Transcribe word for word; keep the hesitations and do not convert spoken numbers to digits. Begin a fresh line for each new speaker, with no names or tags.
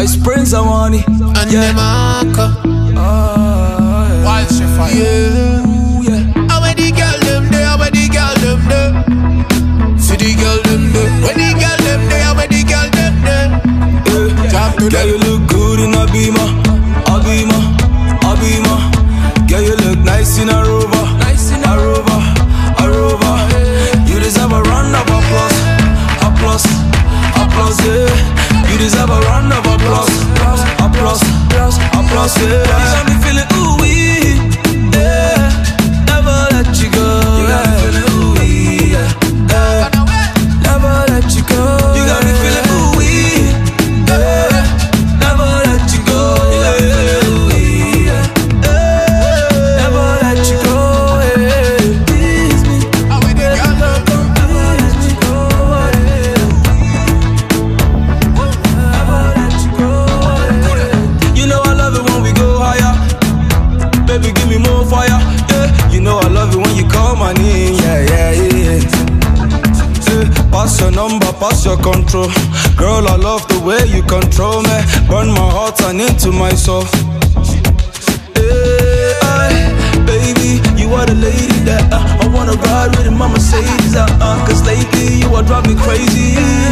Ice Prince, I want it.
And
yeah.
the marker.
Uh,
Wild she fire.
Yeah, yeah.
How many girl them there? How many girl them there? See the girl them there. When the girl them there? How many girl them there?
Yeah. Girl, you look good in a Beamer, a Beamer, a Beamer. Girl, you look nice in a Rover, nice in a Rover, a Rover. You deserve a round of applause, applause, applause. Yeah. You deserve a round of applause, applause, applause. Yeah. You got me feeling ooh wee, yeah. Never let you go. You got me feeling ooh wee, yeah. yeah. Never let you go. You got me feeling ooh wee, yeah. Never let you go. You got me feeling ooh wee, yeah. Never let you go. Yeah. Tease me.
How many girl them there?
Never let you go. Never let you go. You know I love it when we go higher. Baby, give me more fire. Yeah. You know I love it when you call my name. Yeah, yeah, yeah. Yeah. Pass your number, pass your control. Girl, I love the way you control me. Burn my heart and into my soul. Yeah, aye, baby, you are the lady that uh, I wanna ride with in my Mercedes. Uh, uh, Cause lately you are driving me crazy.